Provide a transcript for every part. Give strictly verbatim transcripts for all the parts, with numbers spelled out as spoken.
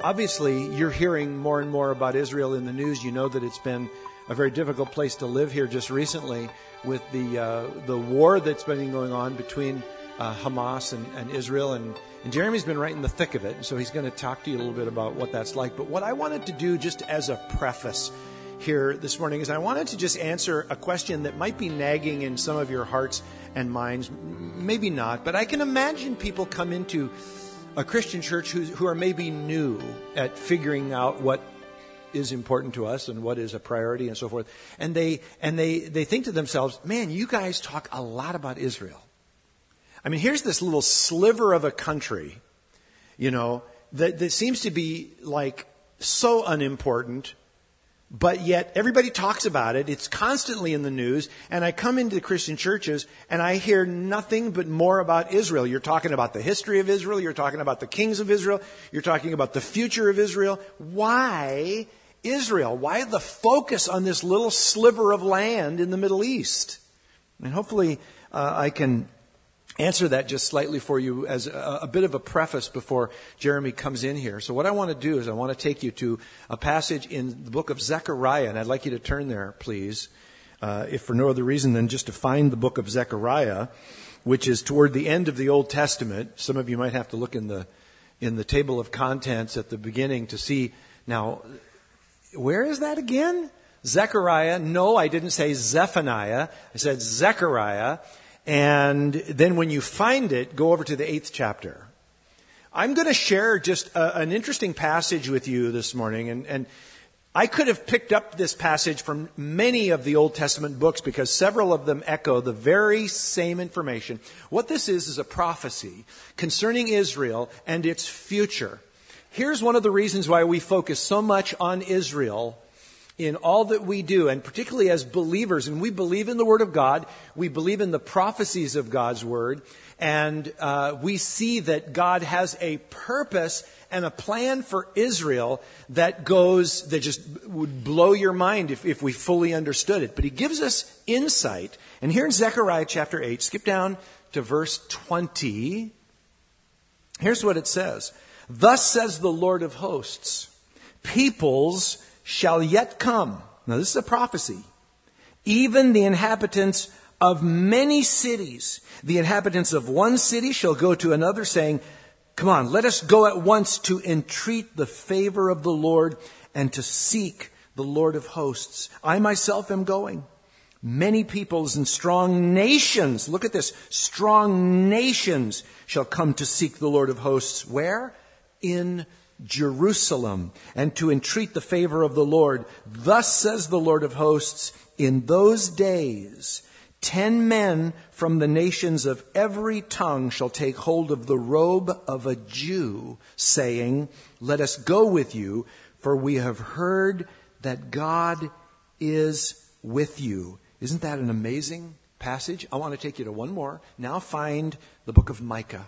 obviously, you're hearing more and more about Israel in the news. You know that it's been a very difficult place to live here just recently with the uh, the war that's been going on between uh, Hamas and, and Israel. And, and Jeremy's been right in the thick of it, so he's going to talk to you a little bit about what that's like. But what I wanted to do just as a preface here this morning is I wanted to just answer a question that might be nagging in some of your hearts and minds. Maybe not, but I can imagine people come into a Christian church who, who are maybe new at figuring out what is important to us and what is a priority and so forth. And they and they, they think to themselves, man, you guys talk a lot about Israel. I mean, here's this little sliver of a country, you know, that, that seems to be like so unimportant, but yet everybody talks about it. It's constantly in the news. And I come into Christian churches and I hear nothing but more about Israel. You're talking about the history of Israel. You're talking about the kings of Israel. You're talking about the future of Israel. Why Israel? Why the focus on this little sliver of land in the Middle East? And hopefully uh, I can answer that just slightly for you as a, a bit of a preface before Jeremy comes in here. So what I want to do is I want to take you to a passage in the book of Zechariah, and I'd like you to turn there, please, uh, if for no other reason than just to find the book of Zechariah, which is toward the end of the Old Testament. Some of you might have to look in the in the table of contents at the beginning to see. Now, where is that again? Zechariah. No, I didn't say Zephaniah. I said Zechariah. And then when you find it, go over to the eighth chapter. I'm going to share just a, an interesting passage with you this morning. And, and I could have picked up this passage from many of the Old Testament books because several of them echo the very same information. What this is is a prophecy concerning Israel and its future. Here's one of the reasons why we focus so much on Israel in all that we do, and particularly as believers. And we believe in the Word of God. We believe in the prophecies of God's Word. And uh, we see that God has a purpose and a plan for Israel that goes, that just would blow your mind if, if we fully understood it. But He gives us insight. And here in Zechariah chapter eight, skip down to verse twenty. Here's what it says. Thus says the Lord of hosts, peoples shall yet come. Now this is a prophecy. Even the inhabitants of many cities, the inhabitants of one city shall go to another saying, come on, let us go at once to entreat the favor of the Lord and to seek the Lord of hosts. I myself am going. Many peoples and strong nations, look at this, strong nations shall come to seek the Lord of hosts. Where? In Jerusalem, and to entreat the favor of the Lord. Thus says the Lord of hosts, in those days, ten men from the nations of every tongue shall take hold of the robe of a Jew, saying, let us go with you, for we have heard that God is with you. Isn't that an amazing passage? I want to take you to one more. Now find the book of Micah.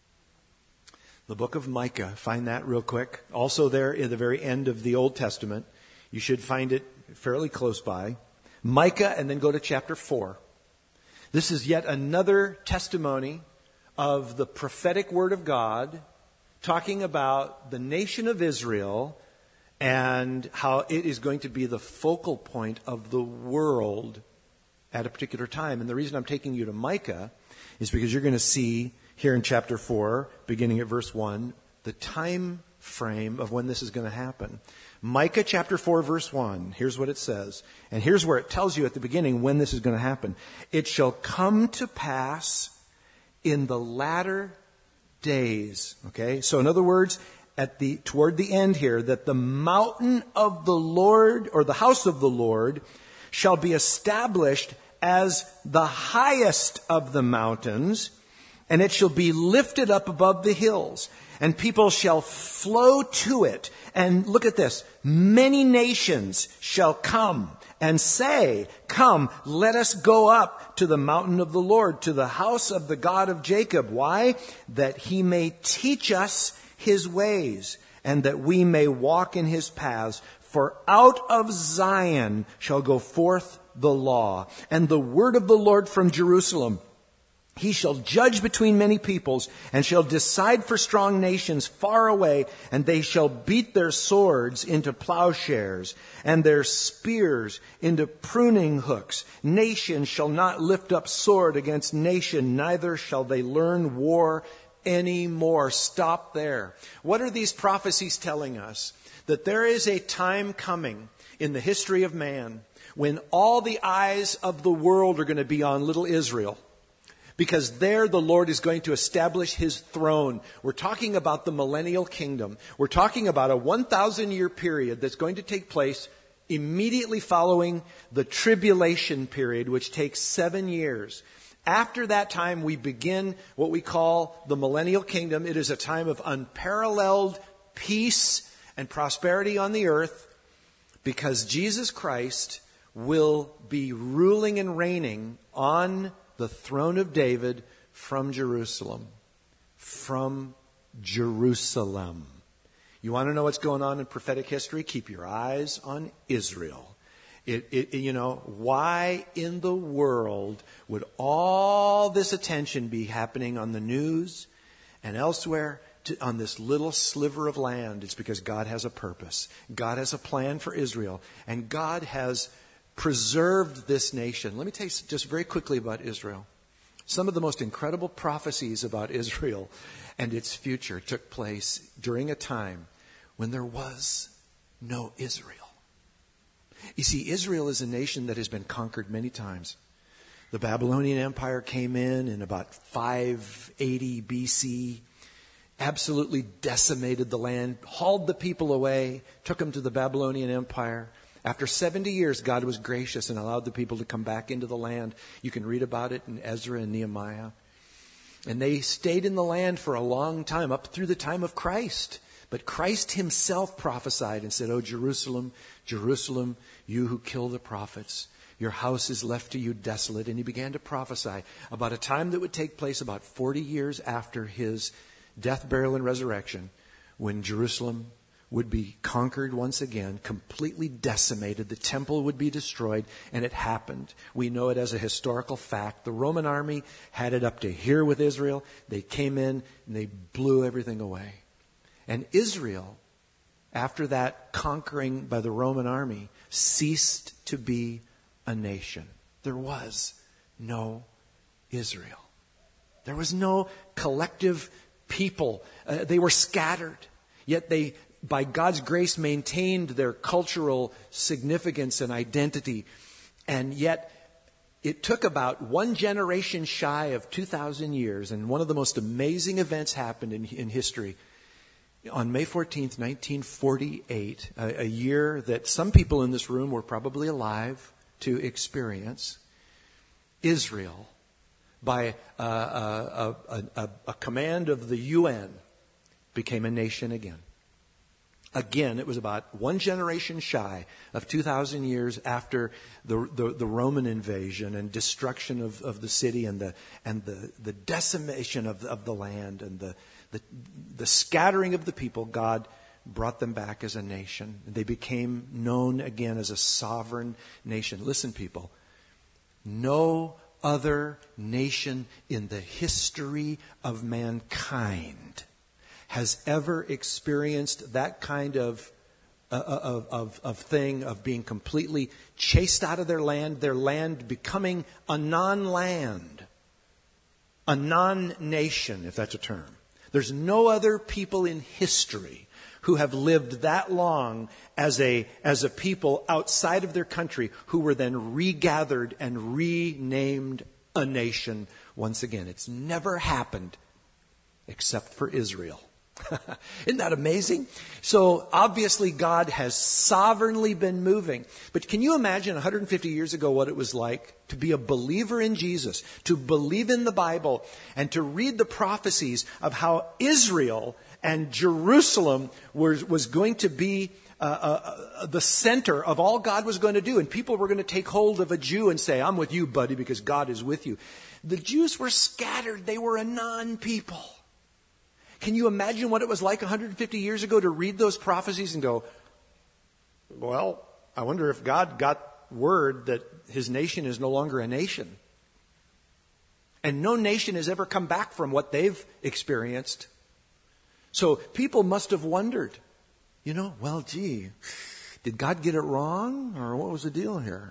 The book of Micah. Find that real quick. Also there at the very end of the Old Testament. You should find it fairly close by. Micah, and then go to chapter four. This is yet another testimony of the prophetic word of God talking about the nation of Israel and how it is going to be the focal point of the world at a particular time. And the reason I'm taking you to Micah is because you're going to see here in chapter four, beginning at verse one, the time frame of when this is going to happen. Micah chapter four, verse one, here's what it says. And here's where it tells you at the beginning when this is going to happen. It shall come to pass in the latter days. Okay, so in other words, at the toward the end here, that the mountain of the Lord, or the house of the Lord, shall be established as the highest of the mountains, and it shall be lifted up above the hills, and people shall flow to it. And look at this. Many nations shall come and say, come, let us go up to the mountain of the Lord, to the house of the God of Jacob. Why? That He may teach us His ways, and that we may walk in His paths. For out of Zion shall go forth the law, and the word of the Lord from Jerusalem. He shall judge between many peoples, and shall decide for strong nations far away, and they shall beat their swords into plowshares, and their spears into pruning hooks. Nation shall not lift up sword against nation, neither shall they learn war anymore. Stop there. What are these prophecies telling us? That there is a time coming in the history of man when all the eyes of the world are going to be on little Israel. Because there the Lord is going to establish His throne. We're talking about the millennial kingdom. We're talking about a one thousand year period that's going to take place immediately following the tribulation period, which takes seven years. After that time, we begin what we call the millennial kingdom. It is a time of unparalleled peace and prosperity on the earth because Jesus Christ will be ruling and reigning on the throne of David from Jerusalem. From Jerusalem. You want to know what's going on in prophetic history? Keep your eyes on Israel. It, it, you know, why in the world would all this attention be happening on the news and elsewhere to, on this little sliver of land? It's because God has a purpose. God has a plan for Israel. And God has preserved this nation. Let me tell you just very quickly about Israel. Some of the most incredible prophecies about Israel and its future took place during a time when there was no Israel. You see, Israel is a nation that has been conquered many times. The Babylonian Empire came in in about five eighty B C, absolutely decimated the land, hauled the people away, took them to the Babylonian Empire. After seventy years, God was gracious and allowed the people to come back into the land. You can read about it in Ezra and Nehemiah. And they stayed in the land for a long time, up through the time of Christ. But Christ Himself prophesied and said, "Oh, Jerusalem, Jerusalem, you who kill the prophets, your house is left to you desolate." And He began to prophesy about a time that would take place about forty years after His death, burial, and resurrection, when Jerusalem would be conquered once again, completely decimated. The temple would be destroyed, and it happened. We know it as a historical fact. The Roman army had it up to here with Israel. They came in, and they blew everything away. And Israel, after that conquering by the Roman army, ceased to be a nation. There was no Israel. There was no collective people. Uh, they were scattered, yet they, by God's grace, maintained their cultural significance and identity. And yet, it took about one generation shy of two thousand years, and one of the most amazing events happened in, in history. On May fourteenth, nineteen forty-eight, a, a year that some people in this room were probably alive to experience, Israel, by uh, a, a, a, a command of the U N, became a nation again. Again, it was about one generation shy of two thousand years after the, the, the Roman invasion and destruction of, of the city and the and the, the decimation of, of the land and the, the the scattering of the people. God brought them back as a nation. They became known again as a sovereign nation. Listen, people, no other nation in the history of mankind has ever experienced that kind of, uh, of, of, of thing of being completely chased out of their land, their land becoming a non-land, a non-nation, if that's a term. There's no other people in history who have lived that long as a, as a people outside of their country who were then regathered and renamed a nation once again. It's never happened except for Israel. Isn't that amazing? So obviously God has sovereignly been moving. But can you imagine one hundred fifty years ago what it was like to be a believer in Jesus, to believe in the Bible, and to read the prophecies of how Israel and Jerusalem was, was going to be uh, uh, the center of all God was going to do. And people were going to take hold of a Jew and say, "I'm with you, buddy, because God is with you." The Jews were scattered. They were a non-people. Can you imagine what it was like one hundred fifty years ago to read those prophecies and go, well, I wonder if God got word that His nation is no longer a nation. And no nation has ever come back from what they've experienced. So people must have wondered, you know, well, gee, did God get it wrong? Or what was the deal here?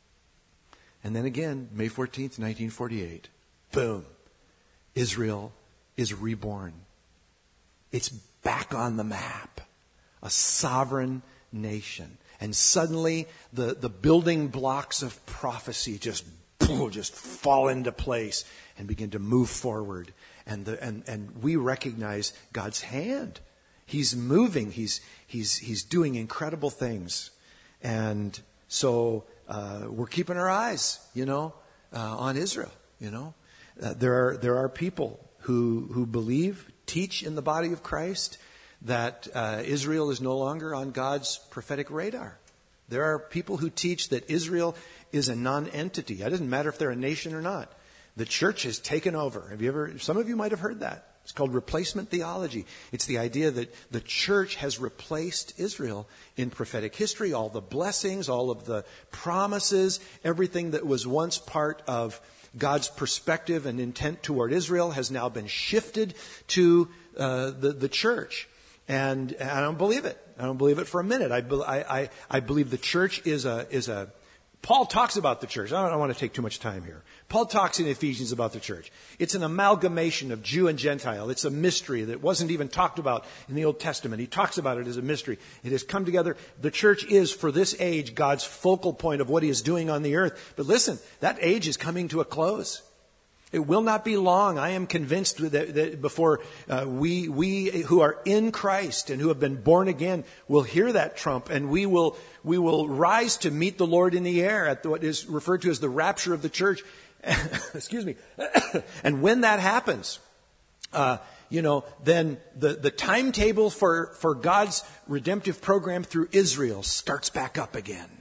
And then again, May fourteenth, nineteen forty-eight, boom, Israel is reborn. It's back on the map. A sovereign nation. And suddenly the, the building blocks of prophecy just, just fall into place and begin to move forward. And the, and, and we recognize God's hand. He's moving. He's, he's, he's doing incredible things. And so uh, we're keeping our eyes, you know, uh, on Israel, you know. Uh, there are, there are people who, who believe, teach in the body of Christ that uh, Israel is no longer on God's prophetic radar. There are people who teach that Israel is a non-entity. It doesn't matter if they're a nation or not. The church has taken over. Have you ever? Some of you might have heard that. It's called replacement theology. It's the idea that the church has replaced Israel in prophetic history. All the blessings, all of the promises, everything that was once part of God's perspective and intent toward Israel has now been shifted to uh, the, the church. And I don't believe it. I don't believe it for a minute. I, I, I believe the church is a, is a, Paul talks about the church. I don't, I don't want to take too much time here. Paul talks in Ephesians about the church. It's an amalgamation of Jew and Gentile. It's a mystery that wasn't even talked about in the Old Testament. He talks about it as a mystery. It has come together. The church is, for this age, God's focal point of what he is doing on the earth. But listen, that age is coming to a close. It will not be long. I am convinced that, that before uh, we we who are in Christ and who have been born again will hear that trump, and we will we will rise to meet the Lord in the air at what is referred to as the rapture of the church. Excuse me. And when that happens, uh, you know, then the the timetable for for God's redemptive program through Israel starts back up again.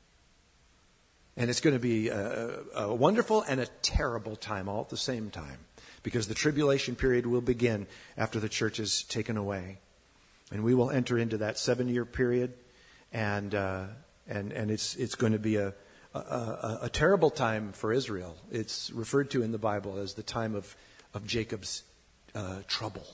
And it's going to be a, a wonderful and a terrible time all at the same time, because the tribulation period will begin after the church is taken away. And we will enter into that seven-year period, and uh, and and it's it's going to be a, a, a, a terrible time for Israel. It's referred to in the Bible as the time of, of Jacob's uh, trouble.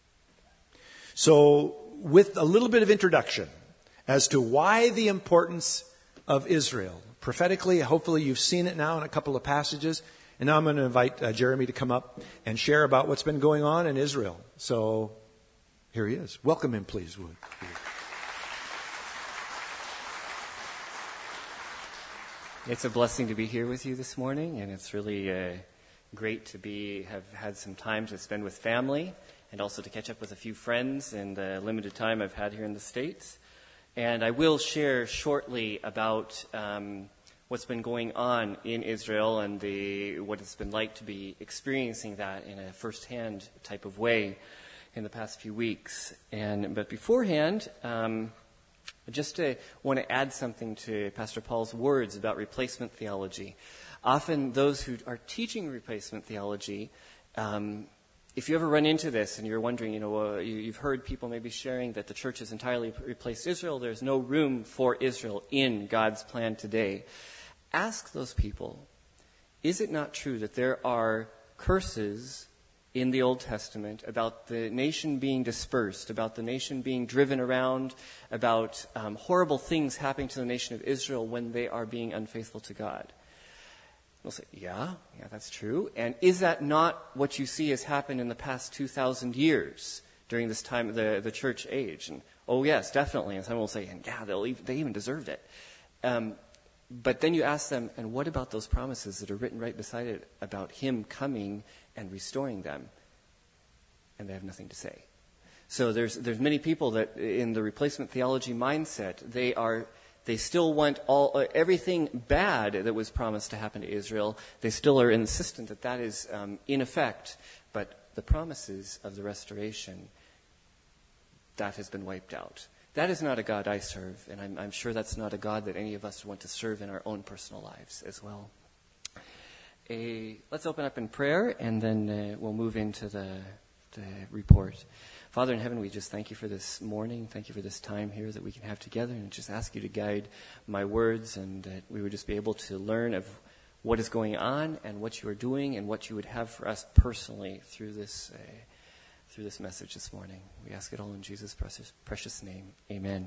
So with a little bit of introduction as to why the importance of Israel, prophetically, hopefully you've seen it now in a couple of passages. And now I'm going to invite uh, Jeremy to come up and share about what's been going on in Israel. So here he is. Welcome him, please. It's a blessing to be here with you this morning, and it's really uh, great to be have had some time to spend with family and also to catch up with a few friends in the limited time I've had here in the States. And I will share shortly about um, what's been going on in Israel and the what it's been like to be experiencing that in a first-hand type of way in the past few weeks. And but beforehand, um, just to want to add something to Pastor Paul's words about replacement theology. Often those who are teaching replacement theology, um, if you ever run into this and you're wondering, you know, uh, you, you've heard people maybe sharing that the church has entirely replaced Israel, there's no room for Israel in God's plan today. Ask those people, is it not true that there are curses in the Old Testament about the nation being dispersed, about the nation being driven around, about um, horrible things happening to the nation of Israel when they are being unfaithful to God? We'll say, yeah, yeah, that's true. And is that not what you see has happened in the past two thousand years during this time of the, the church age? And, oh, yes, definitely. And someone will say, and yeah, they'll even, they even deserved it. Um, but then you ask them, and what about those promises that are written right beside it about him coming and restoring them? And they have nothing to say. So there's there's many people that in the replacement theology mindset, they are... They still want all uh, everything bad that was promised to happen to Israel. They still are insistent that that is um, in effect. But the promises of the restoration, that has been wiped out. That is not a God I serve, and I'm, I'm sure that's not a God that any of us want to serve in our own personal lives as well. A, let's open up in prayer, and then uh, we'll move into the, the report. Father in heaven, we just thank you for this morning. Thank you for this time here that we can have together, and just ask you to guide my words, and that we would just be able to learn of what is going on and what you are doing and what you would have for us personally through this uh, through this message this morning. We ask it all in Jesus' precious, precious name. Amen.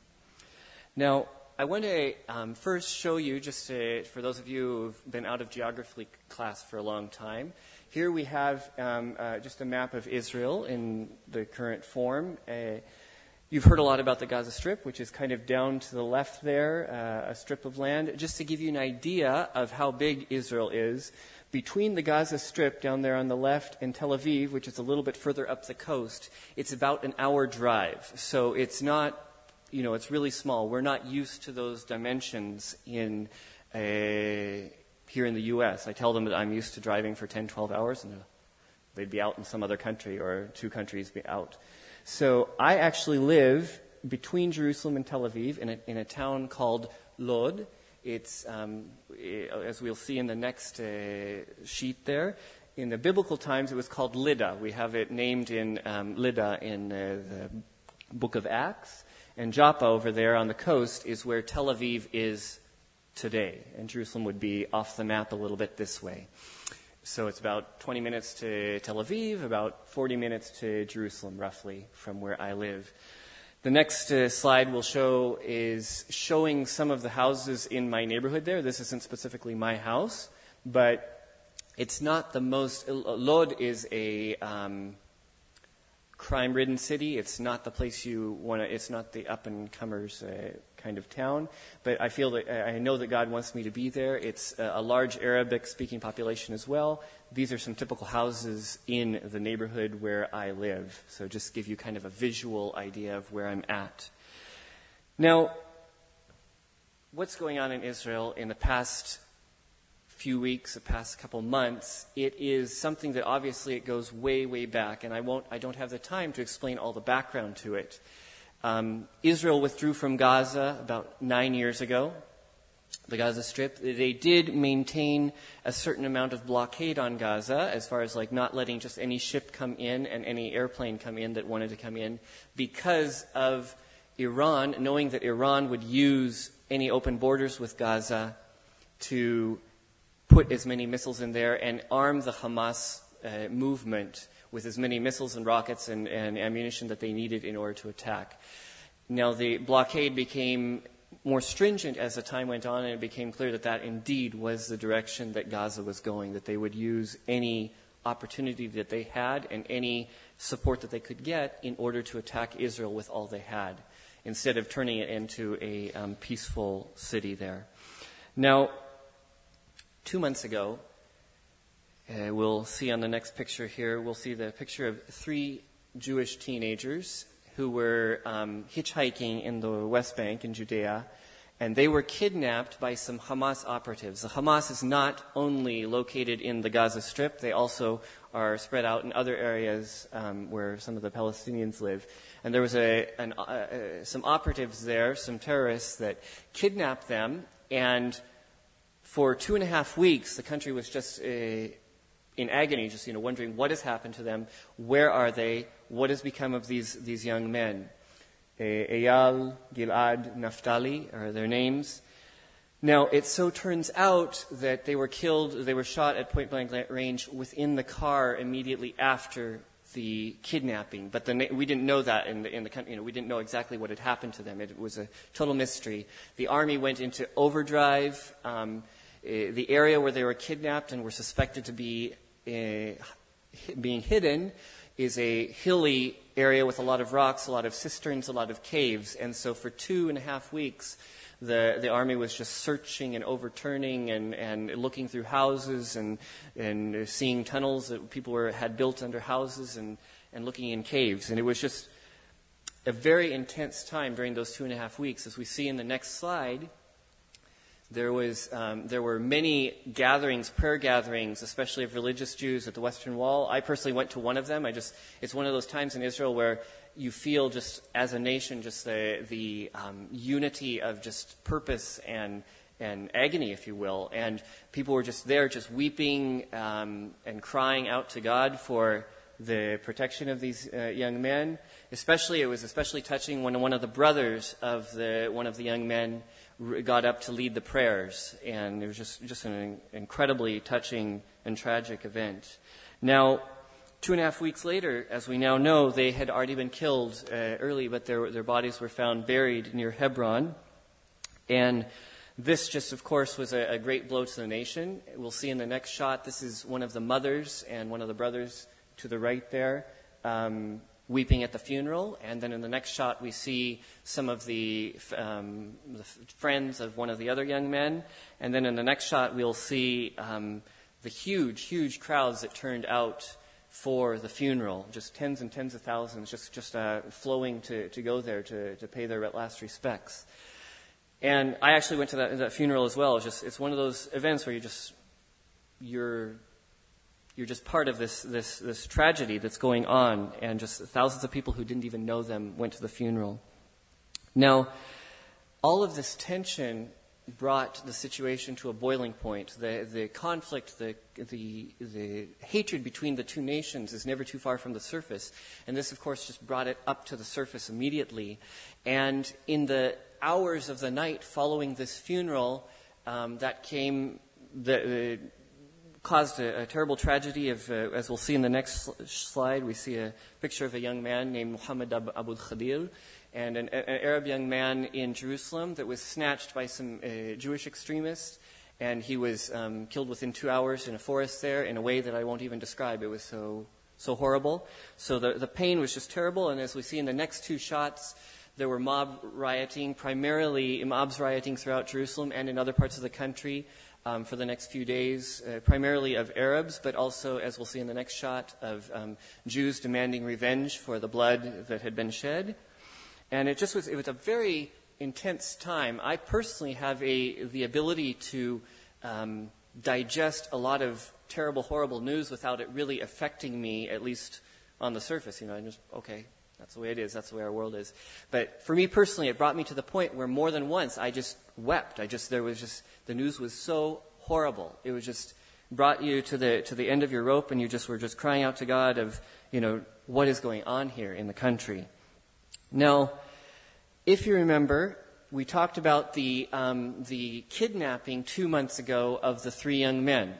Now, I want to um, first show you, just to, for those of you who've been out of geography class for a long time, here we have um, uh, just a map of Israel in the current form. Uh, you've heard a lot about the Gaza Strip, which is kind of down to the left there, uh, a strip of land. Just to give you an idea of how big Israel is, between the Gaza Strip down there on the left and Tel Aviv, which is a little bit further up the coast, it's about an hour drive. So it's not, you know, it's really small. We're not used to those dimensions in a... here in the U S. I tell them that I'm used to driving for ten, twelve hours, and they'd be out in some other country or two countries be out. So I actually live between Jerusalem and Tel Aviv in a, in a town called Lod. It's, um, as we'll see in the next uh, sheet there, in the biblical times it was called Lydda. We have it named in um, Lydda in uh, the book of Acts. And Joppa over there on the coast is where Tel Aviv is today, and Jerusalem would be off the map a little bit this way. So it's about twenty minutes to Tel Aviv, about forty minutes to Jerusalem, roughly, from where I live. The next uh, slide we'll show is showing some of the houses in my neighborhood there. This isn't specifically my house, but it's not the most... Lod is a... Um, crime-ridden city. It's not the place you want to, it's not the up-and-comers uh, kind of town, but I feel that, uh, I know that God wants me to be there. It's a, a large Arabic-speaking population as well. These are some typical houses in the neighborhood where I live. So just give you kind of a visual idea of where I'm at. Now, what's going on in Israel in the past few weeks, the past couple months, it is something that obviously it goes way, way back, and I won't, I don't have the time to explain all the background to it. Um, Israel withdrew from Gaza about nine years ago, the Gaza Strip. They did maintain a certain amount of blockade on Gaza, as far as like not letting just any ship come in and any airplane come in that wanted to come in, because of Iran, knowing that Iran would use any open borders with Gaza to put as many missiles in there and arm the Hamas uh, movement with as many missiles and rockets and, and ammunition that they needed in order to attack. Now, the blockade became more stringent as the time went on, and it became clear that that indeed was the direction that Gaza was going, that they would use any opportunity that they had and any support that they could get in order to attack Israel with all they had, instead of turning it into a um, peaceful city there. Now, Two months ago, uh, we'll see on the next picture here, we'll see the picture of three Jewish teenagers who were um, hitchhiking in the West Bank in Judea, and they were kidnapped by some Hamas operatives. The Hamas is not only located in the Gaza Strip, they also are spread out in other areas um, where some of the Palestinians live. And there was a, an, uh, uh, some operatives there, some terrorists that kidnapped them, and for two and a half weeks, the country was just uh, in agony, just you know, wondering what has happened to them, where are they, what has become of these these young men. Uh, Eyal, Gilad, Naphtali are their names. Now, it so turns out that they were killed, they were shot at point-blank range within the car immediately after the kidnapping. But the, we didn't know that in the, in the country. You know, we didn't know exactly what had happened to them. It was a total mystery. The army went into overdrive. Um, Uh, the area where they were kidnapped and were suspected to be uh, being hidden is a hilly area with a lot of rocks, a lot of cisterns, a lot of caves. And so for two and a half weeks, the, the army was just searching and overturning and, and looking through houses and, and seeing tunnels that people were, had built under houses and, and looking in caves. And it was just a very intense time during those two and a half weeks. As we see in the next slide, There was, um, there were many gatherings, prayer gatherings, especially of religious Jews at the Western Wall. I personally went to one of them. I just, it's one of those times in Israel where you feel just as a nation, just the, the um, unity of just purpose and, and agony, if you will. And people were just there, just weeping um, and crying out to God for the protection of these uh, young men. Especially, it was especially touching when one of the brothers of the one of the young men got up to lead the prayers, and it was just, just an incredibly touching and tragic event. Now, two and a half weeks later, as we now know, they had already been killed uh, early, but their, their bodies were found buried near Hebron. And this just, of course, was a, a great blow to the nation. We'll see in the next shot, this is one of the mothers and one of the brothers to the right there, um, weeping at the funeral. And then in the next shot, we see some of the, um, the friends of one of the other young men. And then in the next shot, we'll see um, the huge, huge crowds that turned out for the funeral, just tens and tens of thousands, just just uh, flowing to, to go there to, to pay their last respects. And I actually went to that, that funeral as well. It's just it's one of those events where you just you're you're just part of this this this tragedy that's going on, and just thousands of people who didn't even know them went to the funeral. Now, all of this tension brought the situation to a boiling point. The the conflict, the the the hatred between the two nations is never too far from the surface, and this, of course, just brought it up to the surface immediately. And in the hours of the night following this funeral, um, that came the. Uh, caused a, a terrible tragedy of, uh, as we'll see in the next sl- slide, we see a picture of a young man named Muhammad Ab- Abu Khadir, and an, an Arab young man in Jerusalem that was snatched by some uh, Jewish extremists, and he was um, killed within two hours in a forest there in a way that I won't even describe. It was so so horrible. So the, the pain was just terrible, and as we see in the next two shots, there were mob rioting, primarily mobs rioting throughout Jerusalem and in other parts of the country. Um, for the next few days, uh, primarily of Arabs, but also, as we'll see in the next shot, of um, Jews demanding revenge for the blood that had been shed. And it just was, it was a very intense time. I personally have a the ability to um, digest a lot of terrible, horrible news without it really affecting me, at least on the surface. You know, I just, okay, that's the way it is. That's the way our world is. But for me personally, it brought me to the point where more than once I just wept. I just, there was just, the news was so horrible. It was just brought you to the to the end of your rope, and you just were just crying out to God of, you know, what is going on here in the country. Now, if you remember, we talked about the um, the kidnapping two months ago of the three young men.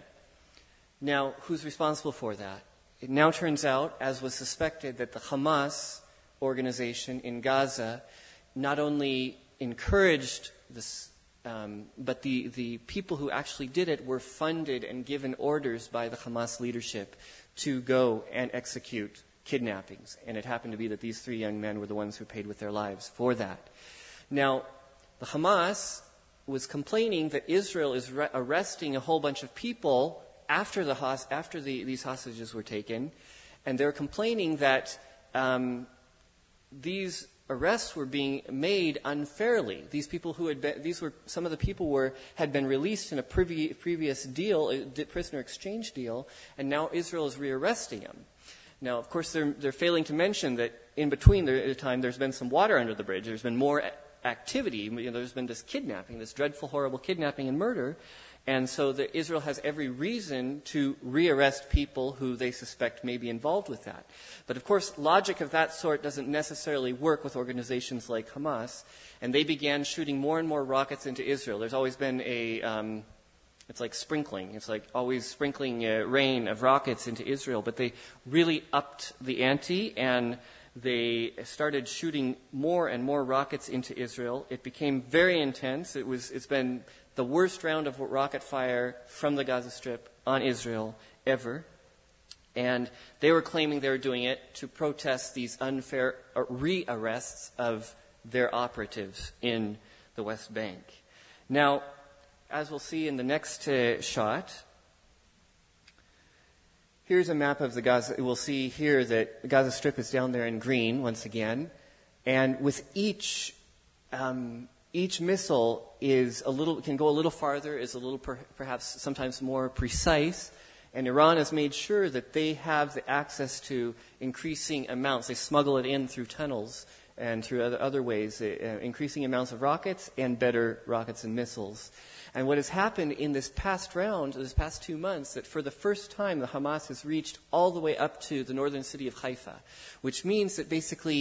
Now, who's responsible for that? It now turns out, as was suspected, that the Hamas organization in Gaza not only encouraged this, um, but the, the people who actually did it were funded and given orders by the Hamas leadership to go and execute kidnappings. And it happened to be that these three young men were the ones who paid with their lives for that. Now, the Hamas was complaining that Israel is re- arresting a whole bunch of people after the hos- after the, these hostages were taken, and they're complaining that um, these arrests were being made unfairly. These people who had been, these were some of the people were had been released in a previ- previous deal, a prisoner exchange deal, and now Israel is rearresting them. Now, of course, they're they're failing to mention that in between the time there's been some water under the bridge. There's been more activity. You know, there's been this kidnapping, this dreadful, horrible kidnapping and murder. And so the, Israel has every reason to rearrest people who they suspect may be involved with that. But of course, logic of that sort doesn't necessarily work with organizations like Hamas. And they began shooting more and more rockets into Israel. There's always been a, um, it's like sprinkling. It's like always sprinkling uh, rain of rockets into Israel. But they really upped the ante, and they started shooting more and more rockets into Israel. It became very intense. It was, it's been the worst round of rocket fire from the Gaza Strip on Israel ever. And they were claiming they were doing it to protest these unfair rearrests of their operatives in the West Bank. Now, as we'll see in the next uh, shot, here's a map of the Gaza. We'll see here that the Gaza Strip is down there in green once again. And with each um, each missile is a little can go a little farther, is a little per, perhaps sometimes more precise. And Iran has made sure that they have the access to increasing amounts. They smuggle it in through tunnels and through other, other ways, uh, increasing amounts of rockets and better rockets and missiles. And what has happened in this past round, this past two months, that for the first time the Hamas has reached all the way up to the northern city of Haifa, which means that basically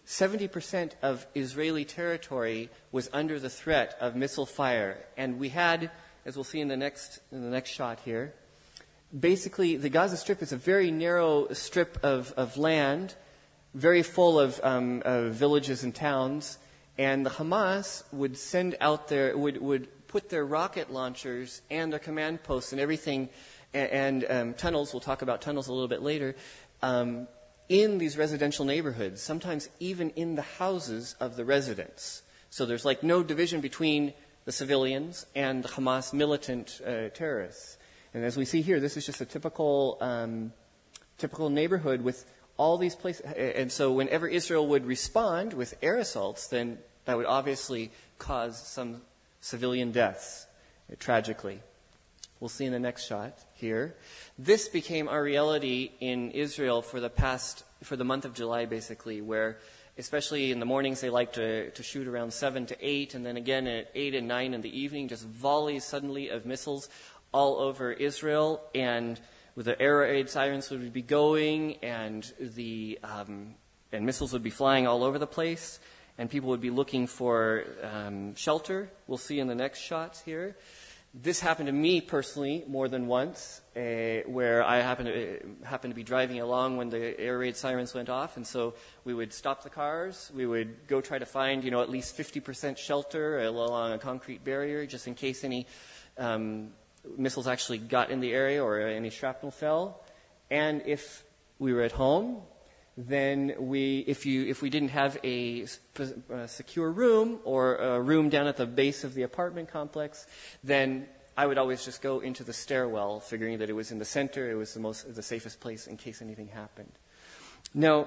seventy percent of Israeli territory was under the threat of missile fire. And we had, as we'll see in the next in the next shot here, basically the Gaza Strip is a very narrow strip of, of land, very full of, um, of villages and towns. And the Hamas would send out their, would, would put their rocket launchers and their command posts and everything, and, and um, tunnels, we'll talk about tunnels a little bit later, um, in these residential neighborhoods, sometimes even in the houses of the residents. So there's like no division between the civilians and the Hamas militant uh, terrorists. And as we see here, this is just a typical um, typical neighborhood with all these places. And so whenever Israel would respond with air assaults, then that would obviously cause some civilian deaths, uh, tragically. We'll see in the next shot here. This became our reality in Israel for the past, for the month of July, basically, where especially in the mornings they like to, to shoot around seven to eight, and then again at eight and nine in the evening, just volleys suddenly of missiles all over Israel, and with the air raid sirens would be going, and the um, and missiles would be flying all over the place, and people would be looking for um, shelter. We'll see in the next shots here. This happened to me personally more than once, uh, where I happened to, uh, happened to be driving along when the air raid sirens went off, and so we would stop the cars, we would go try to find, you know, at least fifty percent shelter along a concrete barrier, just in case any um, missiles actually got in the area or any shrapnel fell. And if we were at home, then we, if you, if we didn't have a, a secure room or a room down at the base of the apartment complex, then I would always just go into the stairwell, figuring that it was in the center, it was the most, the safest place in case anything happened. Now,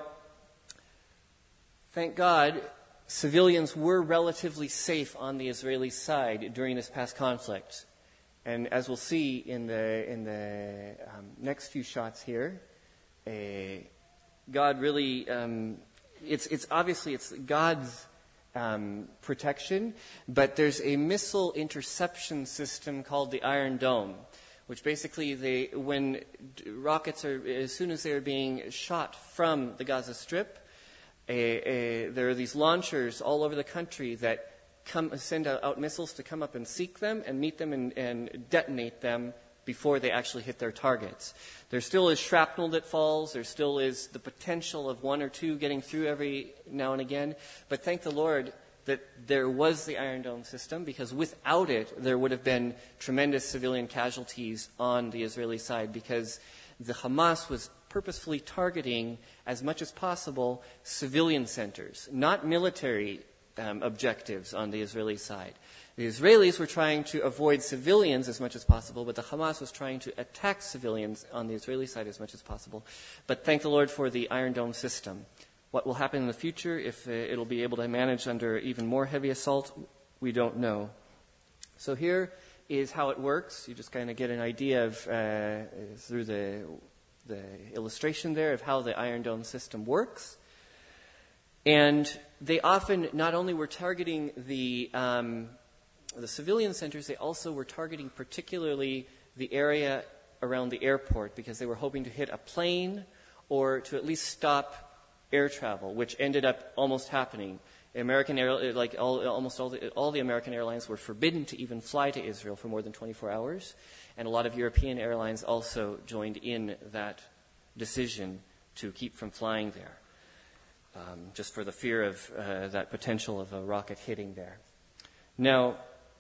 thank God, civilians were relatively safe on the Israeli side during this past conflict. And as we'll see in the in the um, next few shots here, uh, God really, um, it's it's obviously it's God's um, protection, but there's a missile interception system called the Iron Dome, which basically they, when rockets are, as soon as they're being shot from the Gaza Strip, a, a, there are these launchers all over the country that come send out, out missiles to come up and seek them and meet them and, and detonate them before they actually hit their targets. There still is shrapnel that falls. There still is the potential of one or two getting through every now and again. But thank the Lord that there was the Iron Dome system, because without it, there would have been tremendous civilian casualties on the Israeli side, because the Hamas was purposefully targeting, as much as possible, civilian centers, not military um, objectives on the Israeli side. The Israelis were trying to avoid civilians as much as possible, but the Hamas was trying to attack civilians on the Israeli side as much as possible. But thank the Lord for the Iron Dome system. What will happen in the future, if uh, it'll be able to manage under even more heavy assault, we don't know. So here is how it works. You just kind of get an idea of, uh, through the, the illustration there, of how the Iron Dome system works. And they often not only were targeting the um, the civilian centers, they also were targeting particularly the area around the airport, because they were hoping to hit a plane or to at least stop air travel, which ended up almost happening. American Air, like all, almost all the, all the American airlines were forbidden to even fly to Israel for more than twenty-four hours, and a lot of European airlines also joined in that decision to keep from flying there, um, just for the fear of uh, that potential of a rocket hitting there. Now,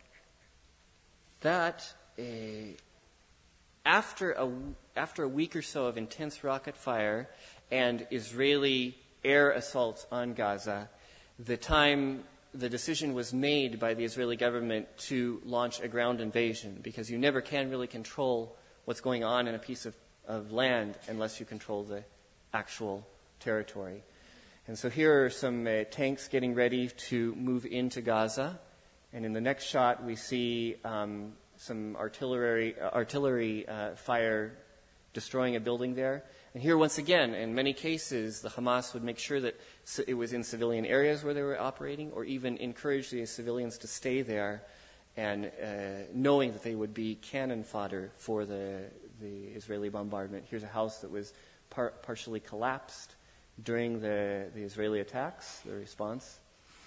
that uh, after a after a week or so of intense rocket fire and Israeli air assaults on Gaza, the time the decision was made by the Israeli government to launch a ground invasion, because you never can really control what's going on in a piece of, of land unless you control the actual territory. And so here are some uh, tanks getting ready to move into Gaza. And in the next shot, we see um, some artillery uh, artillery uh, fire destroying a building there. And here, once again, in many cases, the Hamas would make sure that it was in civilian areas where they were operating, or even encourage the civilians to stay there, and uh, knowing that they would be cannon fodder for the, the Israeli bombardment. Here's a house that was par- partially collapsed, during the, the Israeli attacks, the response.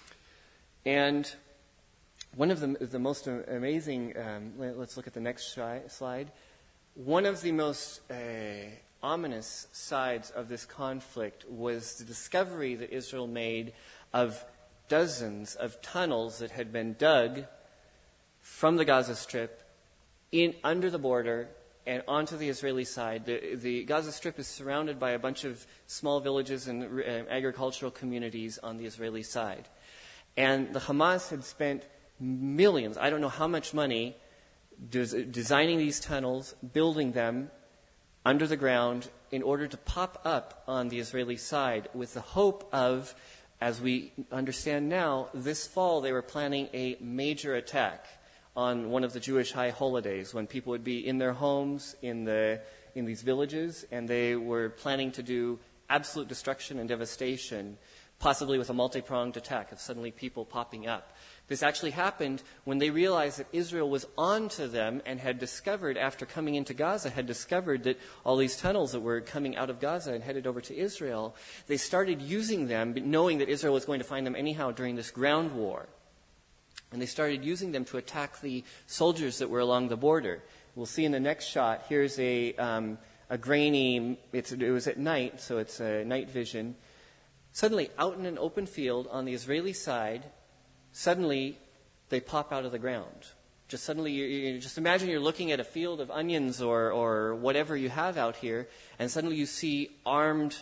And one of the, the most amazing, um, let's look at the next shi- slide. One of the most uh, ominous sides of this conflict was the discovery that Israel made of dozens of tunnels that had been dug from the Gaza Strip in under the border and onto the Israeli side. The, the Gaza Strip is surrounded by a bunch of small villages and uh, agricultural communities on the Israeli side. And the Hamas had spent millions, I don't know how much money, des- designing these tunnels, building them under the ground in order to pop up on the Israeli side with the hope of, as we understand now, this fall they were planning a major attack on one of the Jewish high holidays when people would be in their homes in the in these villages, and they were planning to do absolute destruction and devastation, possibly with a multi-pronged attack of suddenly people popping up. This actually happened when they realized that Israel was onto them and had discovered, after coming into Gaza, had discovered that all these tunnels that were coming out of Gaza and headed over to Israel, they started using them, knowing that Israel was going to find them anyhow during this ground war. And they started using them to attack the soldiers that were along the border. We'll see in the next shot, here's a, um, a grainy, it's, it was at night, so it's a night vision. Suddenly, out in an open field on the Israeli side, suddenly they pop out of the ground. Just suddenly, you, you just imagine you're looking at a field of onions or, or whatever you have out here, and suddenly you see armed,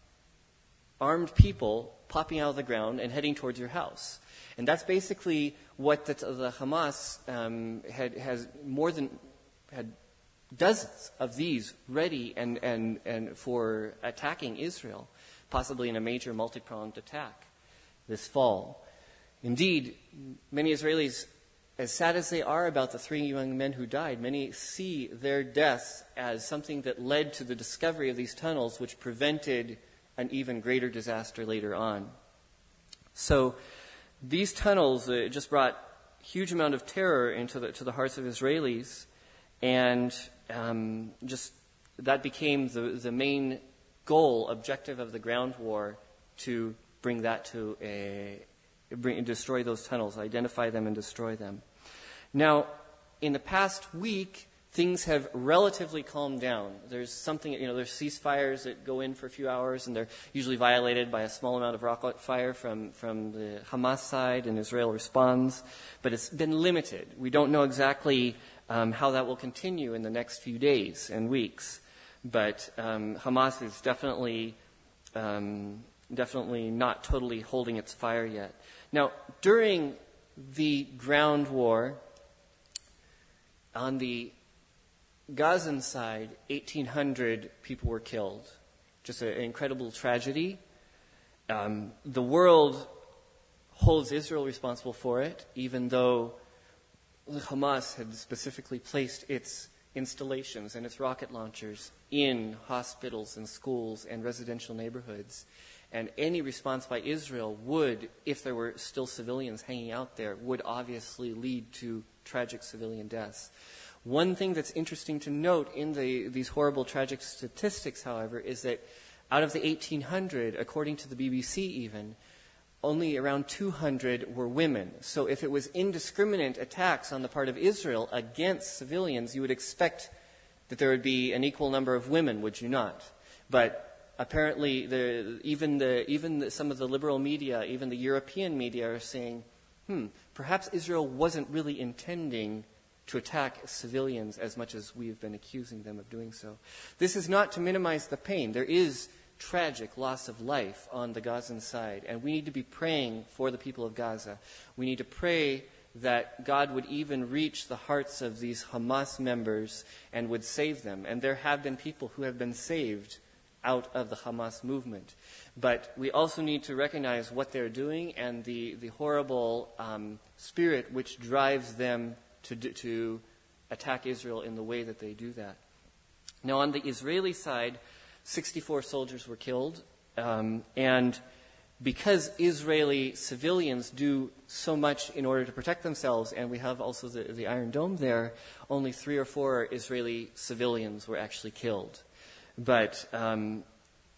armed people popping out of the ground and heading towards your house. And that's basically what the, the Hamas um, had has more than had dozens of these ready and, and, and for attacking Israel, possibly in a major multi-pronged attack this fall. Indeed, many Israelis, as sad as they are about the three young men who died, many see their deaths as something that led to the discovery of these tunnels, which prevented an even greater disaster later on. So these tunnels uh, just brought huge amount of terror into the to the hearts of Israelis, and um, just that became the the main goal, objective of the ground war, to bring that to a bring destroy those tunnels, identify them and destroy them. Now, in the past week, things have relatively calmed down. There's something, you know, there's ceasefires that go in for a few hours, and they're usually violated by a small amount of rocket fire from, from the Hamas side, and Israel responds. But it's been limited. We don't know exactly um, how that will continue in the next few days and weeks. But um, Hamas is definitely, um, definitely not totally holding its fire yet. Now, during the ground war, on the Gazan side, eighteen hundred people were killed. Just a, an incredible tragedy. Um, the world holds Israel responsible for it, even though the Hamas had specifically placed its installations and its rocket launchers in hospitals and schools and residential neighborhoods. And any response by Israel would, if there were still civilians hanging out there, would obviously lead to tragic civilian deaths. One thing that's interesting to note in the, these horrible, tragic statistics, however, is that out of the eighteen hundred, according to the B B C even, only around two hundred were women. So if it was indiscriminate attacks on the part of Israel against civilians, you would expect that there would be an equal number of women, would you not? But apparently, the, even, the, even the, some of the liberal media, even the European media, are saying, hmm, perhaps Israel wasn't really intending to attack civilians as much as we've been accusing them of doing so. This is not to minimize the pain. There is tragic loss of life on the Gazan side, and we need to be praying for the people of Gaza. We need to pray that God would even reach the hearts of these Hamas members and would save them. And there have been people who have been saved out of the Hamas movement. But we also need to recognize what they're doing and the, the horrible um, spirit which drives them to, to attack Israel in the way that they do that. Now, on the Israeli side, sixty-four soldiers were killed, um, and because Israeli civilians do so much in order to protect themselves, and we have also the, the Iron Dome there, only three or four Israeli civilians were actually killed. But um,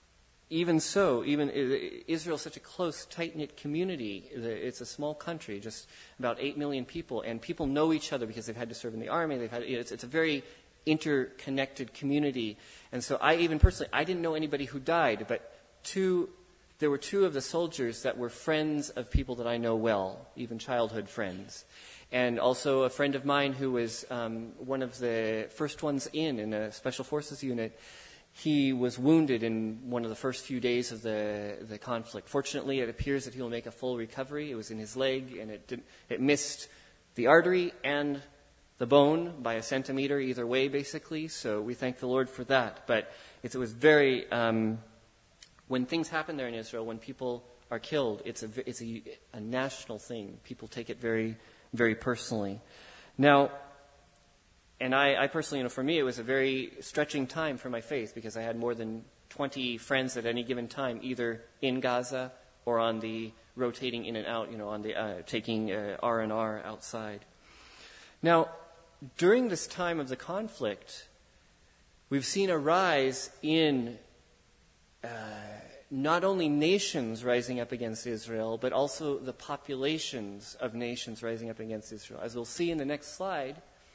even so, even Israel is such a close, tight-knit community. It's a small country, just about eight million people, and people know each other because they've had to serve in the army. They've had, it's, it's a very interconnected community. And so I even personally, I didn't know anybody who died, but two, there were two of the soldiers that were friends of people that I know well, even childhood friends. And also a friend of mine who was um, one of the first ones in, in a special forces unit. He was wounded in one of the first few days of the, the conflict. Fortunately, it appears that he will make a full recovery. It was in his leg, and it didn't, it missed the artery and the bone by a centimeter either way, basically. So we thank the Lord for that. But it, it was very, um, when things happen there in Israel, when people are killed, it's a, it's a, a national thing. People take it very, very personally. Now, And I, I personally, you know, for me, it was a very stretching time for my faith because I had more than twenty friends at any given time, either in Gaza or on the rotating in and out, you know, on the uh, taking uh, R and R outside. Now, during this time of the conflict, we've seen a rise in uh, not only nations rising up against Israel, but also the populations of nations rising up against Israel. As we'll see in the next slide,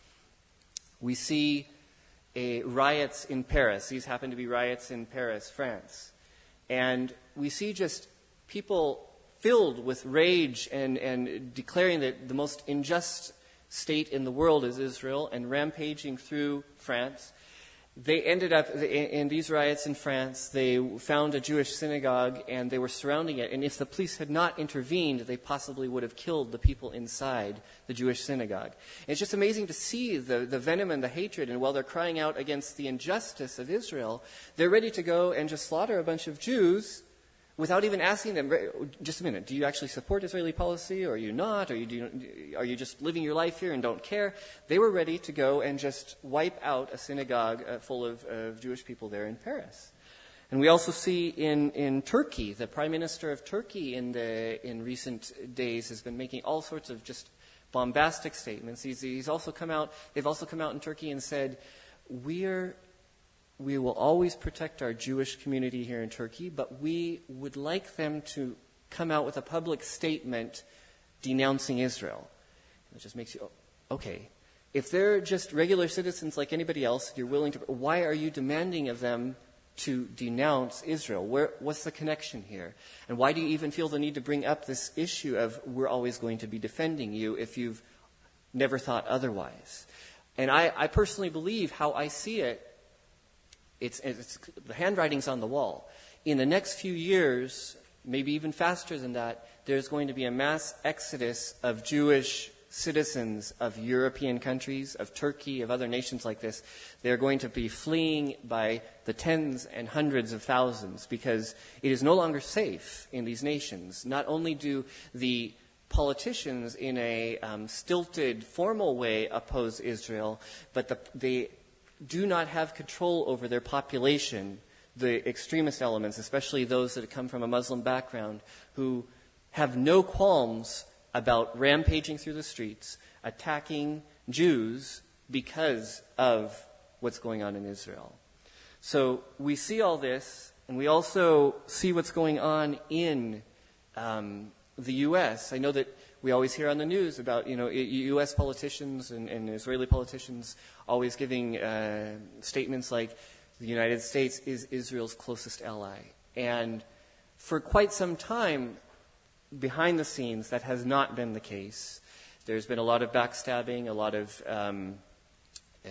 we see a riots in Paris. These happen to be riots in Paris, France. And we see just people filled with rage and, and declaring that the most unjust state in the world is Israel and rampaging through France. They ended up, in these riots in France, they found a Jewish synagogue and they were surrounding it. And if the police had not intervened, they possibly would have killed the people inside the Jewish synagogue. And it's just amazing to see the, the venom and the hatred. And while they're crying out against the injustice of Israel, they're ready to go and just slaughter a bunch of Jews without even asking them, just a minute, do you actually support Israeli policy or are you not? Or you do, are you just living your life here and don't care? They were ready to go and just wipe out a synagogue uh, full of, of Jewish people there in Paris. And we also see in, in Turkey, the Prime Minister of Turkey in, the, in recent days has been making all sorts of just bombastic statements. He's, he's also come out, they've also come out in Turkey and said, we're We will always protect our Jewish community here in Turkey, but we would like them to come out with a public statement denouncing Israel. It just makes you, okay, if they're just regular citizens like anybody else, you're willing to, why are you demanding of them to denounce Israel? Where, what's the connection here? And why do you even feel the need to bring up this issue of we're always going to be defending you if you've never thought otherwise? And I, I personally believe how I see it, It's, it's, the handwriting's on the wall. In the next few years, maybe even faster than that, there's going to be a mass exodus of Jewish citizens of European countries, of Turkey, of other nations like this. They're going to be fleeing by the tens and hundreds of thousands because it is no longer safe in these nations. Not only do the politicians in a um, stilted, formal way oppose Israel, but the, the do not have control over their population, the extremist elements, especially those that come from a Muslim background, who have no qualms about rampaging through the streets, attacking Jews because of what's going on in Israel. So we see all this, and we also see what's going on in um, the U S. I know that we always hear on the news about, you know, U S politicians and, and Israeli politicians always giving uh, statements like the United States is Israel's closest ally. And for quite some time, behind the scenes, that has not been the case. There's been a lot of backstabbing, a lot of... Um, uh,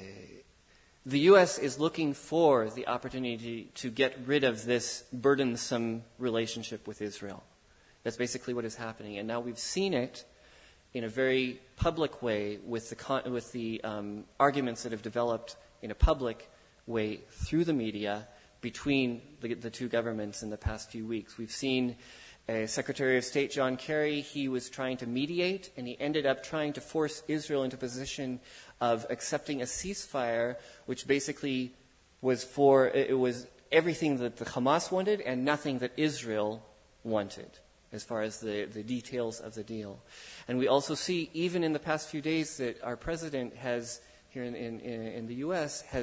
the U S is looking for the opportunity to get rid of this burdensome relationship with Israel. That's basically what is happening. And now we've seen it in a very public way with the con- with the um, arguments that have developed in a public way through the media between the, the two governments in the past few weeks. We've seen uh, Secretary of State John Kerry. He was trying to mediate, and he ended up trying to force Israel into a position of accepting a ceasefire, which basically was for, it was everything that the Hamas wanted and nothing that Israel wanted, as far as the, the details of the deal. And we also see, even in the past few days, that our president has, here in, in, in the U S, has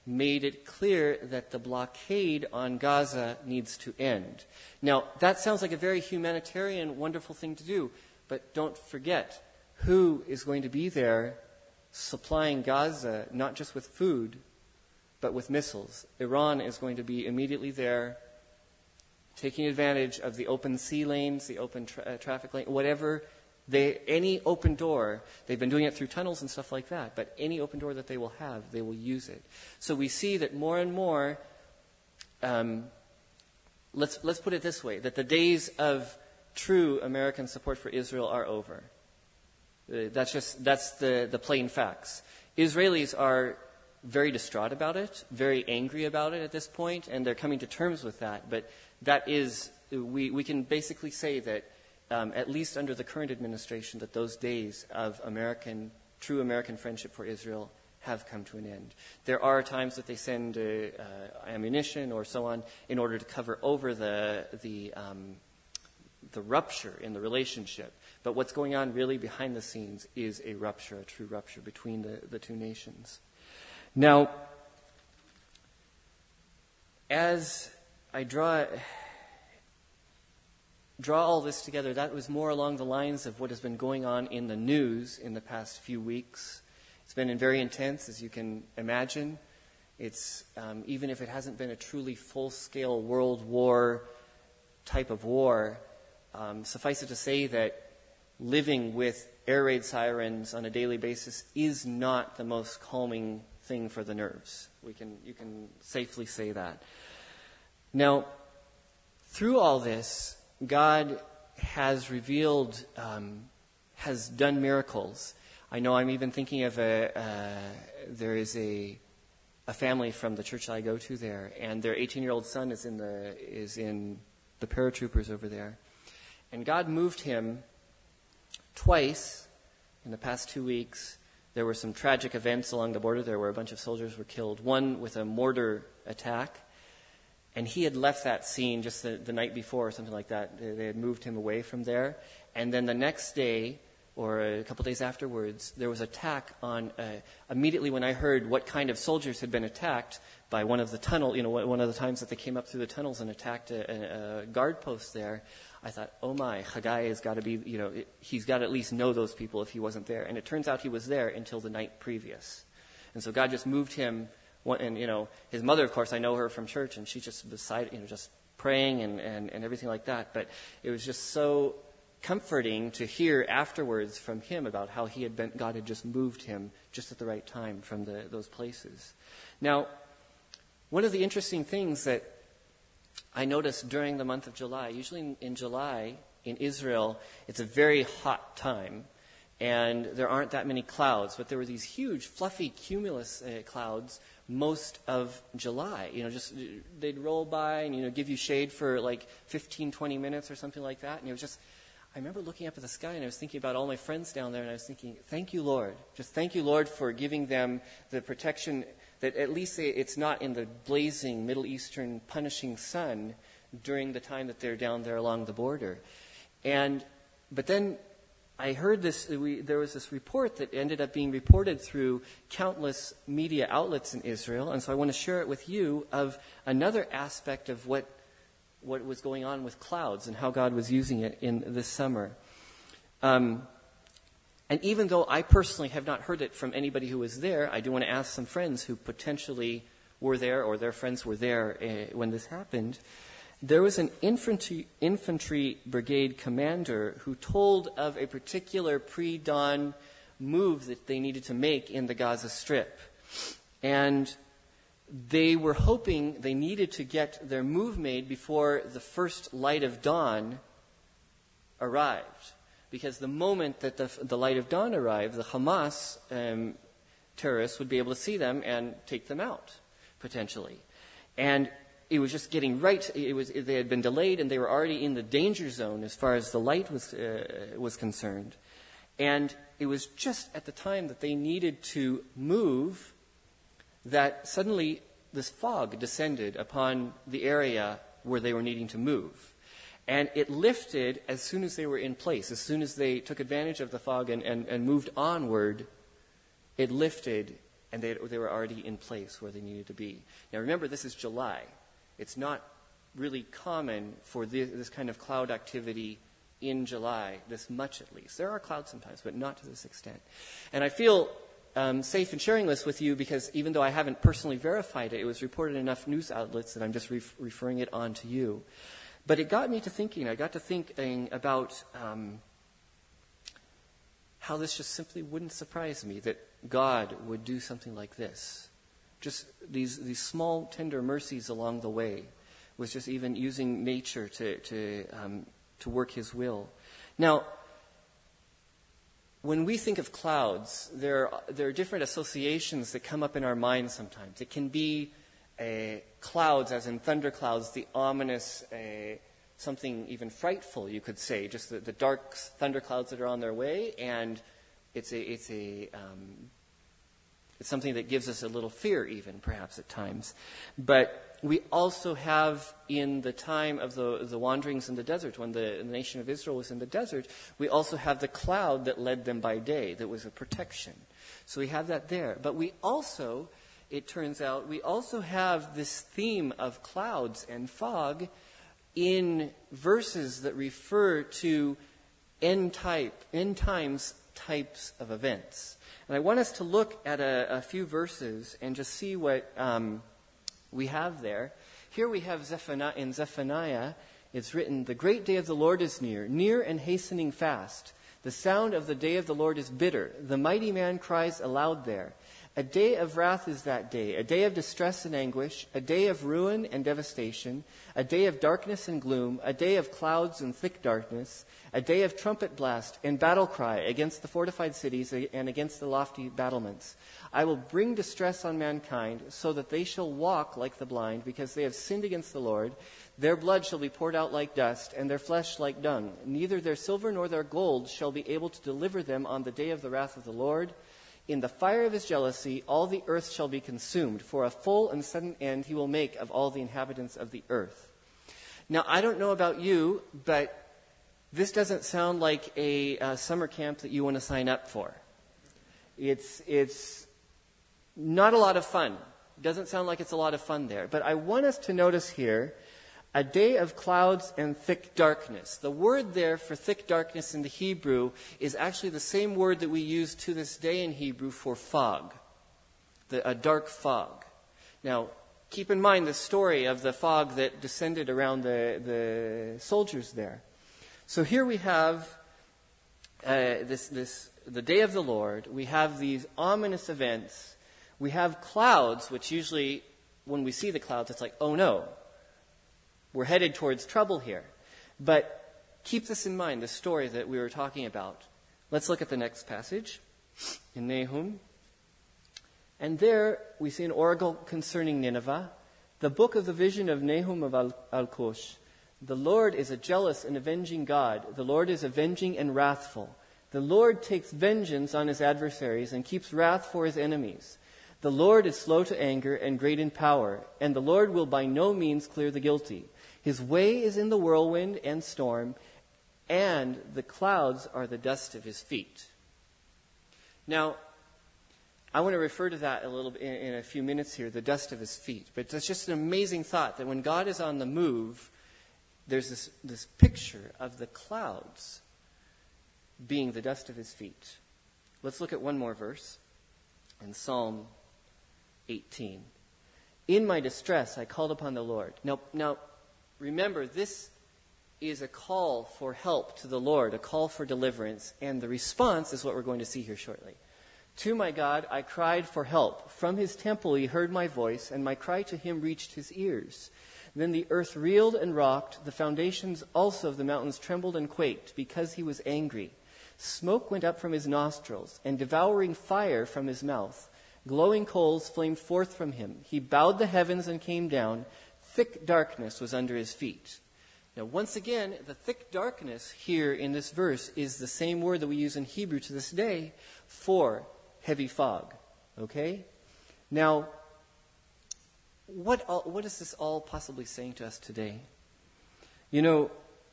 made it clear that the blockade on Gaza needs to end. Now, that sounds like a very humanitarian, wonderful thing to do, but don't forget who is going to be there supplying Gaza, not just with food, but with missiles. Iran is going to be immediately there, taking advantage of the open sea lanes, the open tra- uh, traffic lane, whatever, they, any open door. They've been doing it through tunnels and stuff like that, but any open door that they will have, they will use it. So we see that more and more, um, let's, let's put it this way, that the days of true American support for Israel are over. Uh, that's just, that's the, the plain facts. Israelis are very distraught about it, very angry about it at this point, and they're coming to terms with that. But that is, we, we can basically say that, um, at least under the current administration, that those days of American, true American friendship for Israel have come to an end. There are times that they send uh, uh, ammunition or so on in order to cover over the the um, the rupture in the relationship. But what's going on really behind the scenes is a rupture, a true rupture between the, the two nations. Now, as I draw draw all this together, that was more along the lines of what has been going on in the news in the past few weeks. It's been very intense, as you can imagine. It's um, even if it hasn't been a truly full-scale world war type of war, um, suffice it to say that living with air raid sirens on a daily basis is not the most calming thing for the nerves. We can, you can safely say that. Now, through all this, God has revealed, um, has done miracles. I know I'm even thinking of a, uh, there is a, a family from the church I go to there, and their eighteen-year-old son is in the, is in the paratroopers over there. And God moved him twice in the past two weeks. There were some tragic events along the border there where a bunch of soldiers were killed, one with a mortar attack. And he had left that scene just the, the night before or something like that. They had moved him away from there. And then the next day, or a couple days afterwards, there was an attack on, uh, immediately when I heard what kind of soldiers had been attacked by one of the tunnel, you know, one of the times that they came up through the tunnels and attacked a, a, a guard post there, I thought, oh my, Haggai has got to be, you know, it, he's got to at least know those people if he wasn't there. And it turns out he was there until the night previous. And so God just moved him. And, you know, his mother, of course, I know her from church, and she just beside, you know, just praying and, and, and everything like that. But it was just so comforting to hear afterwards from him about how he had been, God had just moved him just at the right time from the, those places. Now, one of the interesting things that I noticed during the month of July, usually in, in July in Israel, it's a very hot time. And there aren't that many clouds, but there were these huge, fluffy cumulus uh, clouds most of July. You know, just they'd roll by and, you know, give you shade for like fifteen, twenty minutes or something like that. And it was just, I remember looking up at the sky and I was thinking about all my friends down there, and I was thinking, thank you, Lord. Just thank you, Lord, for giving them the protection that at least it's not in the blazing Middle Eastern punishing sun during the time that they're down there along the border. And, but then I heard this, we, there was this report that ended up being reported through countless media outlets in Israel, and so I want to share it with you of another aspect of what what was going on with clouds and how God was using it in this summer. Um, and even though I personally have not heard it from anybody who was there, I do want to ask some friends who potentially were there or their friends were there uh, when this happened. There was an infantry, infantry brigade commander who told of a particular pre-dawn move that they needed to make in the Gaza Strip. And they were hoping they needed to get their move made before the first light of dawn arrived. Because the moment that the, the light of dawn arrived, the Hamas um, terrorists would be able to see them and take them out, potentially. And it was just getting right. It was they had been delayed, and they were already in the danger zone as far as the light was uh, was concerned. And it was just at the time that they needed to move that suddenly this fog descended upon the area where they were needing to move. And it lifted as soon as they were in place, as soon as they took advantage of the fog and, and, and moved onward, it lifted and they, they were already in place where they needed to be. Now remember, this is July. It's not really common for this, this kind of cloud activity in July, this much at least. There are clouds sometimes, but not to this extent. And I feel um, safe in sharing this with you because even though I haven't personally verified it, it was reported in enough news outlets that I'm just ref- referring it on to you. But it got me to thinking. I got to thinking about um, how this just simply wouldn't surprise me, that God would do something like this. Just these these small, tender mercies along the way, was just even using nature to to um, to work His will. Now, when we think of clouds, there are, there are different associations that come up in our minds sometimes. It can be uh, clouds, as in thunder clouds, the ominous, uh, something even frightful, you could say, just the, the dark thunder clouds that are on their way, and it's a it's a um, it's something that gives us a little fear, even perhaps at times. But we also have, in the time of the, the wanderings in the desert, when the, the nation of Israel was in the desert, we also have the cloud that led them by day, that was a protection. So we have that there. But we also, it turns out, we also have this theme of clouds and fog in verses that refer to end type, end times types of events. And I want us to look at a, a few verses and just see what um, we have there. Here we have Zephaniah, in Zephaniah, it's written, "The great day of the Lord is near, near and hastening fast. The sound of the day of the Lord is bitter. The mighty man cries aloud there. A day of wrath is that day, a day of distress and anguish, a day of ruin and devastation, a day of darkness and gloom, a day of clouds and thick darkness, a day of trumpet blast and battle cry against the fortified cities and against the lofty battlements. I will bring distress on mankind, so that they shall walk like the blind, because they have sinned against the Lord. Their blood shall be poured out like dust, and their flesh like dung. Neither their silver nor their gold shall be able to deliver them on the day of the wrath of the Lord. In the fire of his jealousy, all the earth shall be consumed. For a full and sudden end he will make of all the inhabitants of the earth." Now, I don't know about you, but this doesn't sound like a uh, summer camp that you want to sign up for. It's it's not a lot of fun. It doesn't sound like it's a lot of fun there. But I want us to notice here, a day of clouds and thick darkness. The word there for thick darkness in the Hebrew is actually the same word that we use to this day in Hebrew for fog, the, a dark fog. Now, keep in mind the story of the fog that descended around the, the soldiers there. So here we have uh, this, this, the day of the Lord. We have these ominous events. We have clouds, which usually, when we see the clouds, it's like, oh no, we're headed towards trouble here. But keep this in mind, the story that we were talking about. Let's look at the next passage in Nahum. And there we see an oracle concerning Nineveh, the book of the vision of Nahum of Al- Alkosh. The Lord is a jealous and avenging God. The Lord is avenging and wrathful. The Lord takes vengeance on his adversaries and keeps wrath for his enemies. The Lord is slow to anger and great in power, and the Lord will by no means clear the guilty. His way is in the whirlwind and storm, and the clouds are the dust of his feet. Now, I want to refer to that a little bit in, in a few minutes here, the dust of his feet. But it's just an amazing thought that when God is on the move, there's this, this picture of the clouds being the dust of his feet. Let's look at one more verse in Psalm eighteen. "In my distress I called upon the Lord." Now, now remember, this is a call for help to the Lord, a call for deliverance, and the response is what we're going to see here shortly. "To my God I cried for help. From his temple he heard my voice, and my cry to him reached his ears. Then the earth reeled and rocked, the foundations also of the mountains trembled and quaked, because he was angry. Smoke went up from his nostrils, and devouring fire from his mouth. Glowing coals flamed forth from him. He bowed the heavens and came down. Thick darkness was under his feet." Now, once again, the thick darkness here in this verse is the same word that we use in Hebrew to this day for heavy fog. Okay? Now, what all, what is this all possibly saying to us today? You know,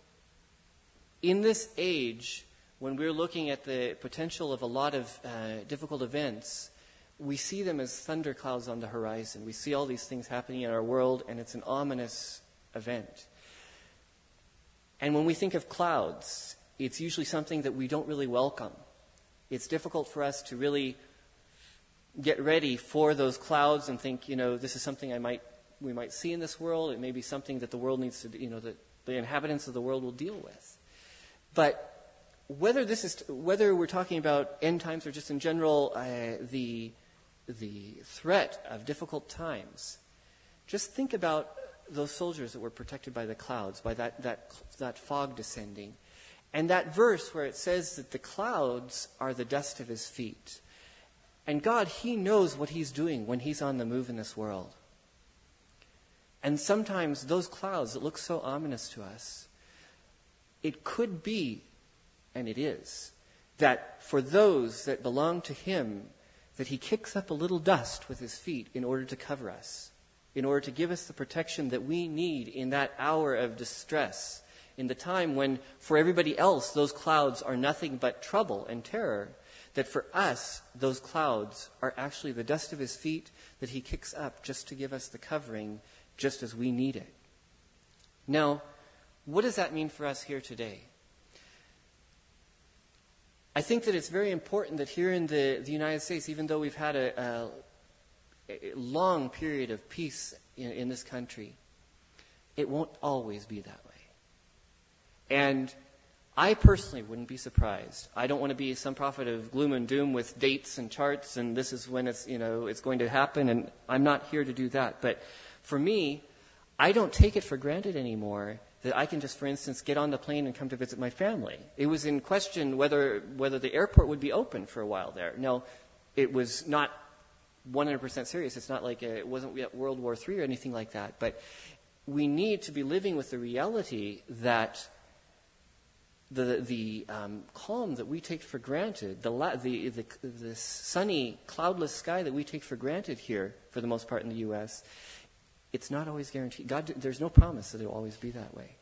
in this age, when we're looking at the potential of a lot of uh, difficult events, we see them as thunderclouds on the horizon. We see all these things happening in our world, and it's an ominous event. And when we think of clouds, it's usually something that we don't really welcome. It's difficult for us to really get ready for those clouds and think, you know, this is something I might we might see in this world. It may be something that the world needs to, you know, that the inhabitants of the world will deal with. But whether this is whether we're talking about end times or just in general, uh, the the threat of difficult times, just think about those soldiers that were protected by the clouds, by that that that fog descending, and that verse where it says that the clouds are the dust of his feet. And God, he knows what he's doing when he's on the move in this world. And sometimes those clouds that look so ominous to us, it could be, and it is, that for those that belong to him, that he kicks up a little dust with his feet in order to cover us, in order to give us the protection that we need in that hour of distress, in the time when for everybody else those clouds are nothing but trouble and terror, that for us those clouds are actually the dust of his feet that he kicks up just to give us the covering just as we need it. Now, what does that mean for us here today? I think that it's very important that here in the, the United States, even though we've had a, a, a long period of peace in, in this country, it won't always be that way. And I personally wouldn't be surprised. I don't want to be some prophet of gloom and doom with dates and charts and this is when it's, you know, it's going to happen, and I'm not here to do that. But for me, I don't take it for granted anymore that I can just, for instance, get on the plane and come to visit my family. It was in question whether whether the airport would be open for a while there. No, it was not one hundred percent serious. It's not like a, it wasn't yet World War Three or anything like that. But we need to be living with the reality that the the um, calm that we take for granted, the, la- the the the sunny, cloudless sky that we take for granted here, for the most part in the U S, it's not always guaranteed. God, there's no promise that it will always be that way.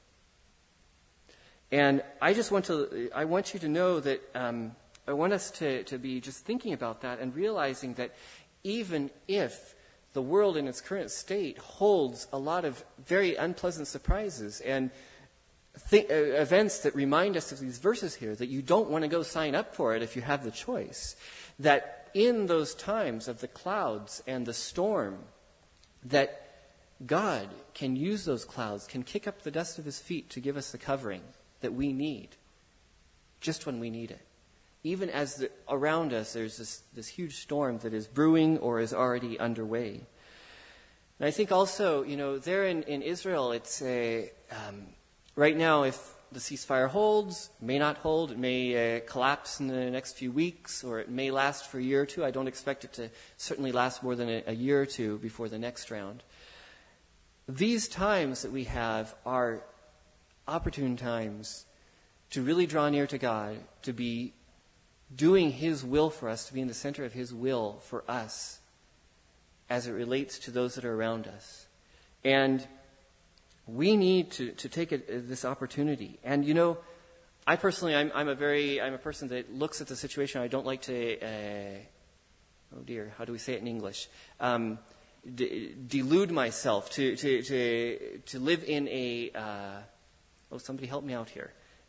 And I just want to, I want you to know that um, I want us to, to be just thinking about that and realizing that even if the world in its current state holds a lot of very unpleasant surprises and th- uh, events that remind us of these verses here, that you don't want to go sign up for it if you have the choice, that in those times of the clouds and the storm, that God can use those clouds, can kick up the dust of his feet to give us the covering that we need, just when we need it. Even as the, around us there's this, this huge storm that is brewing or is already underway. And I think also, you know, there in, in Israel, it's a, um, right now if the ceasefire holds, may not hold, it may uh, collapse in the next few weeks, or it may last for a year or two. I don't expect it to certainly last more than a, a year or two before the next round. These times that we have are opportune times to really draw near to God, to be doing his will for us, to be in the center of his will for us as it relates to those that are around us. And we need to, to take it, this opportunity. And, you know, I personally, I'm, I'm a very, I'm a person that looks at the situation. I don't like to, uh, oh dear, how do we say it in English? Um, d- delude myself to, to, to, to live in a, uh, oh, somebody help me out here.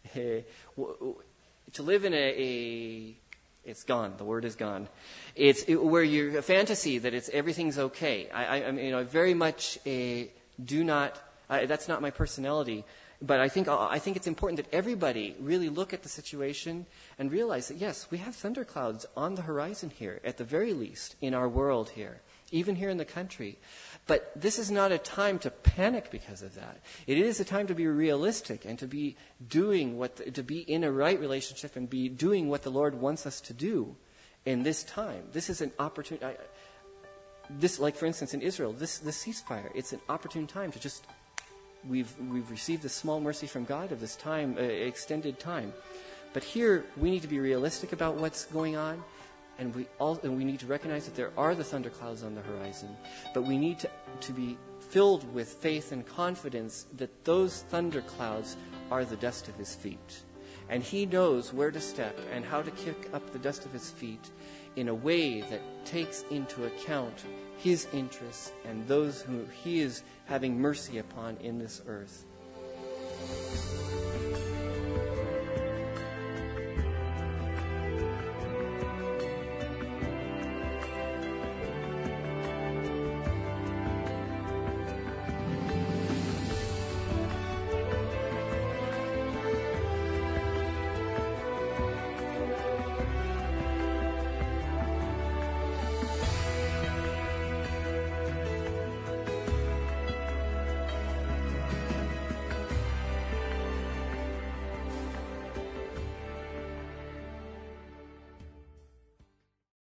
To live in a, a, it's gone. The word is gone. It's it, where you're a fantasy that it's everything's okay. I, I, I mean, you know, very much a do not. I, that's not my personality. But I think I think it's important that everybody really look at the situation and realize that yes, we have thunderclouds on the horizon here, at the very least, in our world here, even here in the country. But this is not a time to panic because of that. It is a time to be realistic and to be doing what, the, to be in a right relationship and be doing what the Lord wants us to do in this time. This is an opportunity. I, this, like for instance in Israel, this this ceasefire. It's an opportune time to just. We've we've received this small mercy from God of this time, uh, extended time. But here we need to be realistic about what's going on. And we all, and we need to recognize that there are the thunderclouds on the horizon, but we need to, to be filled with faith and confidence that those thunderclouds are the dust of his feet. And he knows where to step and how to kick up the dust of his feet in a way that takes into account his interests and those who he is having mercy upon in this earth.